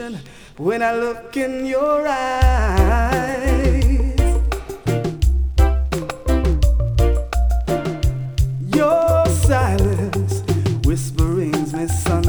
confusion when I look in your eyes. Your silence whisperings me, son,